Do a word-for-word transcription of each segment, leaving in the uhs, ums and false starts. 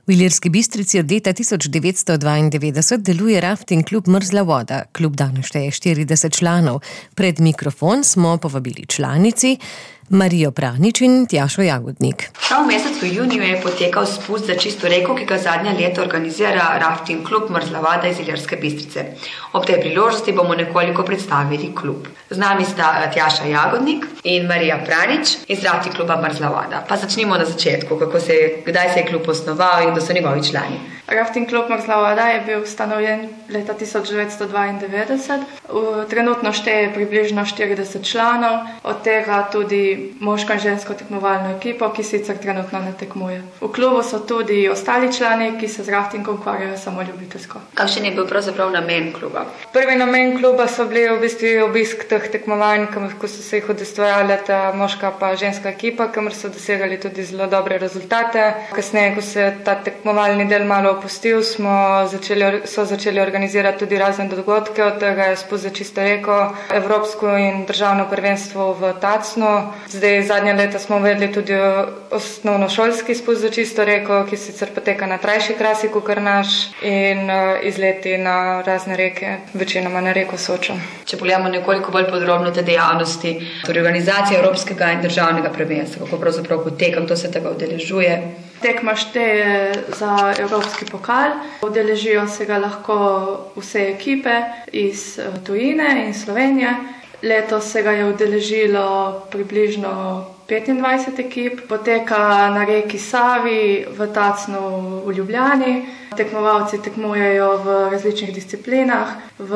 V Ilirski Bistrici od leta tisoč devetsto dvaindevetdeset deluje rafting klub Mrzla voda. Klub danes šteje štirideset članov. Pred mikrofon smo povabili članici Marijo Pranič in Tjašo Jagodnik. Prav v mesecu juniju je potekal spust za čisto reko, ki ga zadnja leta organizira rafting klub Mrzla voda iz Ilirske Bistrice. Ob tej priložnosti bomo nekoliko predstavili klub. Z nami sta Tjaša Jagodnik in Marija Pranič iz rafting kluba Mrzla voda. Pa začnimo na začetku, kako se je, kdaj se je klub osnoval in kdo so njegovi člani. Rafting klub Mrzla voda je bil ustanovljen leta tisoč devetsto dvaindevetdeset. Trenutno šteje približno štirideset članov, od tega tudi moško in žensko tekmovalno ekipo, ki sicer trenutno ne tekmuje. V klubu so tudi ostali člani, ki se z raftingom ukvarjajo samo ljubiteljsko. Kakšen je bil pravzaprav namen kluba? Prvi namen kluba so bili v bistvu obisk teh tekmovanj, ko so se jih udejstvovali ta moška pa ženska ekipa, kamor so dosegali tudi zelo dobre rezultate. Kasneje, ko se je ta tekmovalni del malo opustil, smo začeli, so začeli organizirati tudi razne dogodke, od tega je spust za čisto reko, evropsko in državno prvenstvo v Tacnu. Zdaj, zadnja leta smo uvedli tudi osnovnošolski spust za čisto reko, ki sicer poteka na trajši trasi kakor naš, in uh, izleti na razne reke, večinoma na reko Sočo. Če pogledamo nekoliko bolj podrobno te dejavnosti, torej organizacija evropskega in državnega prvenstva, kako pravzaprav poteka, kdo se tega udeležuje? Tekma šteje za evropski pokal. Udeležijo se ga lahko vse ekipe iz tujine in Slovenije. Letos se ga je udeležilo približno petindvajset ekip. Poteka na reki Savi, v Tacnu, v Ljubljani. Tekmovalci tekmujejo v različnih disciplinah, v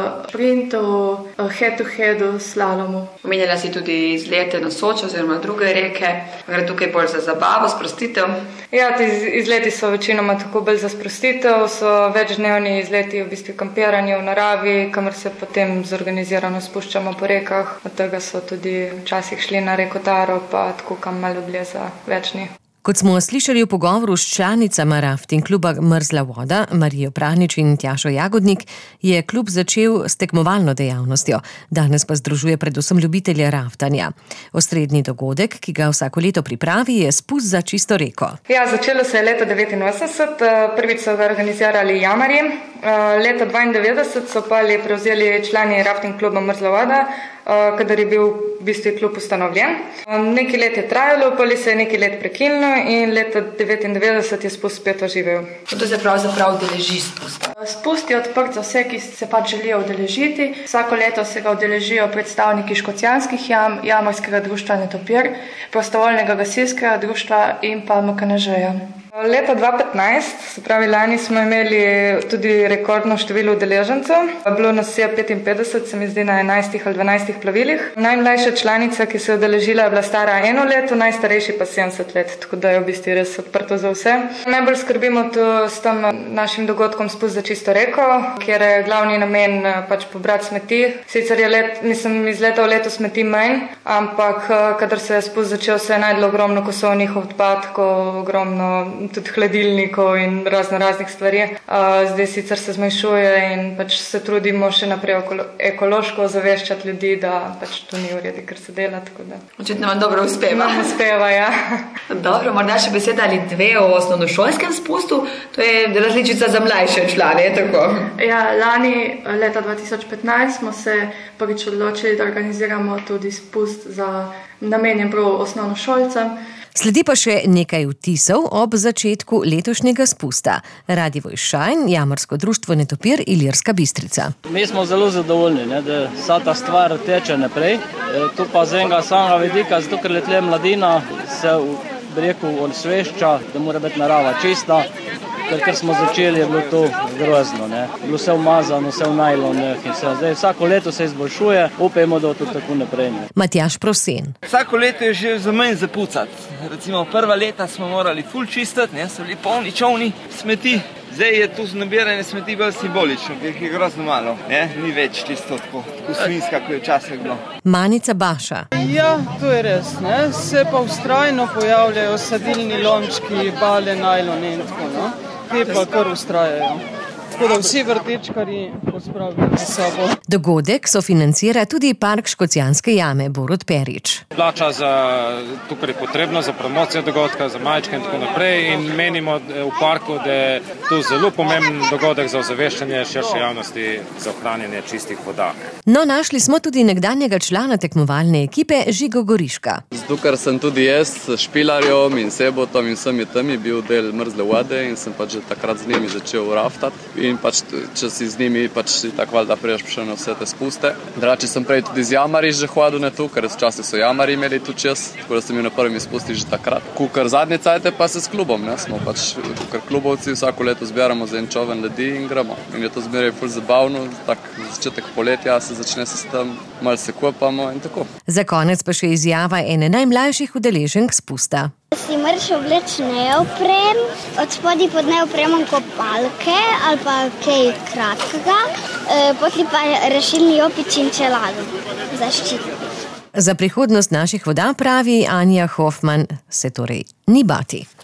sprintu, head-to-headu, slalomu. Omenjala si tudi izlete na Sočo oziroma druge reke. Gre tukaj bolj za zabavo, sprostitev? Ja, ti izleti so večinoma tako bolj za sprostitev, so večdnevni izleti v bistvu kampiranje v naravi, kamor se potem zorganizirano spuščamo po rekah. Od tega so tudi včasih šli na reko Taro, pa tako kam malo dlje za več dni. Kot smo slišali v pogovoru s članicama rafting kluba Mrzla voda, Marijo Pranič in Tjašo Jagodnik, je klub začel s tekmovalno dejavnostjo. Danes pa združuje predvsem ljubitelje raftanja. Osrednji dogodek, ki ga vsako leto pripravi, je spust za čisto reko. Ja, začelo se je leta devetinosemdeset, prvič so ga organizirali jamarji. Leta dvaindevetdeset so pa prevzeli člani rafting kluba Mrzla voda, kadar je bil v bistvu klub ustanovljen. Nekaj let je trajalo, pa se je nekaj let prekinilo in leta devetindevetdeset je spust spet oživel. Kdo se pravzaprav udeleži spusta? Spust je odprt za vse, ki se pač želijo udeležiti. Vsako leto se ga udeležijo predstavniki Škocjanskih jam, Jamarskega društva Netopir, Prostovoljnega gasilskega društva in pa M K N Ž-ja. Leta dva petnajst, se pravi lani, smo imeli tudi rekordno število udeležencev. Bilo nas je petinpetdeset, se mi zdi, na enajstih ali dvanajstih plavilih. Najmlajša članica, ki se je udeležila, je bila stara eno leto, najstarejši pa sedemdeset let, tako da je v bistvu res odprto za vse. Najbolj skrbimo tu s tem našim dogodkom spust za čisto reko, kjer je glavni namen pač pobrati smeti. Sicer je let, mislim, iz leta v leto smeti manj, ampak kadar se je spust začel, se je najdlo ogromno kosovnih odpadkov, ogromno tudi hladilnikov in razno raznih stvari. Zdaj sicer se zmanjšuje in pač se trudimo še naprej ekološko ozaveščati ljudi, da pač to ni v redu, kar se dela. Očitno vam dobro uspeva. Vam uspeva, ja. Dobro, morda še beseda ali dve o osnovnošolskem spustu. To je različica za mlajše člane, je tako? Ja, lani, leta dva tisoč petnajst, smo se prvič odločili, da organiziramo tudi spust za namenjen prav osnovnošolcem. Sledi pa še nekaj vtisov ob začetku letošnjega spusta. Radivoj Šajn, Jamarsko društvo Netopir, Ilirska Bistrica. Mi smo zelo zadovoljni, ne, da vsa ta stvar teče naprej. E, tu pa z enega samega vidika, zato ker letle mladina se v reku osvešča, da mora biti narava čista. Ker, ker smo začeli, je bilo to grozno. Ne. Bilo vse umazano, vse v najlonih in vse. Zdaj, vsako leto se izboljšuje, upajmo, da to tako naprej. Ne. Matjaž Prosen. Vsako leto je že za manj zapucati. Recimo prva leta smo morali ful čistiti, ne, so bili polni čovni smeti. Zdaj je tu nabiranje smeti bolj simbolično, ker je grozno malo. Ne? Ni več čisto tako, tako svinska, kot je včasih bilo. Manica Baša. Ja, to je res. Ne? Se pa vztrajno pojavljajo sadilni lončki, bale, najloni in tako. No? Te pa kar vztrajajo. tako da vsi vrtečkarji pospravijo za sabo. Dogodek sofinancira tudi Park Škocjanske jame Borut Perič. Plača za to, kar je potrebno, za promocijo dogodka, za majčke in tako naprej in menimo v parku, da je to zelo pomemben dogodek za ozaveščanje širše javnosti za ohranjanje čistih voda. No, našli smo tudi nekdanjega člana tekmovalne ekipe Žigo Goriška. Zato, ker sem tudi jaz s Špilarjem in Sebotom in vsemi temi bil del Mrzle vode in sem pač že takrat z njimi začel raftati. In pač, če si z njimi, pač si tako valjda priješ še na vse te spuste. Drugače sem prej tudi z jamari že hodil na to, ker včasih so jamari imeli tu čas, tako da sem bil na prvimi spusti že takrat. Kukar zadnje cajte pa se s klubom, ne, smo pač kukar klubovci vsako leto zbiramo za en čoven ljudi in gremo. In je to zmeraj ful zabavno, tak začetek poletja se začne se s tem, malo se kopamo in tako. Za konec pa še izjava ene najmlajših udeleženk spusta. Si moraš obleči neopren, od spodaj pod neopremom kopalke ali pa kaj kratkega, potem pa rešilni jopič in čelado zaščititi. Za prihodnost naših voda, pravi Anja Hofman, se torej ni bati.